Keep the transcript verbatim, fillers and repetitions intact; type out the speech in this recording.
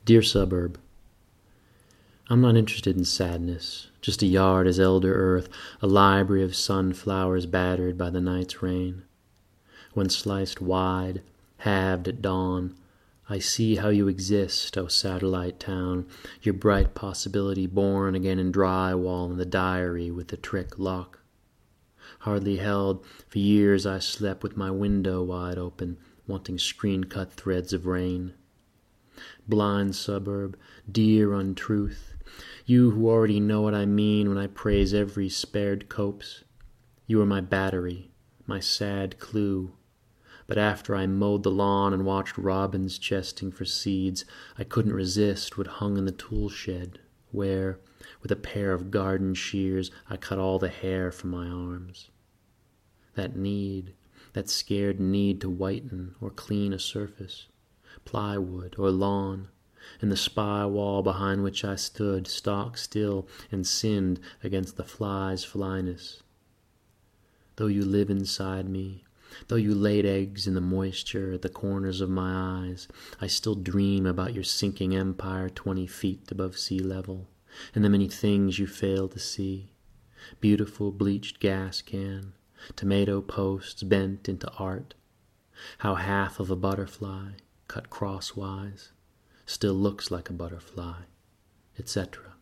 Dear Suburb, I'm not interested in sadness, just a yard as elder earth, a library of sunflowers battered by the night's rain. When sliced wide, halved at dawn, I see how you exist, O satellite town, your bright possibility born again in drywall in the diary with the trick lock. Hardly held, for years I slept with my window wide open, wanting screen-cut threads of rain. Blind suburb, dear untruth, you who already know what I mean when I praise every spared copse. You are my battery, my sad clue. But after I mowed the lawn and watched robins chesting for seeds, I couldn't resist what hung in the tool shed, where, with a pair of garden shears, I cut all the hair from my arms. That need, that scared need to whiten or clean a surface, plywood or lawn, and the spy wall behind which I stood, stock still and sinned against the fly's flyness. Though you live inside me, though you laid eggs in the moisture at the corners of my eyes, I still dream about your sinking empire twenty feet above sea level, and the many things you fail to see. Beautiful bleached gas can, tomato posts bent into art, how half of a butterfly, cut crosswise, still looks like a butterfly, et cetera.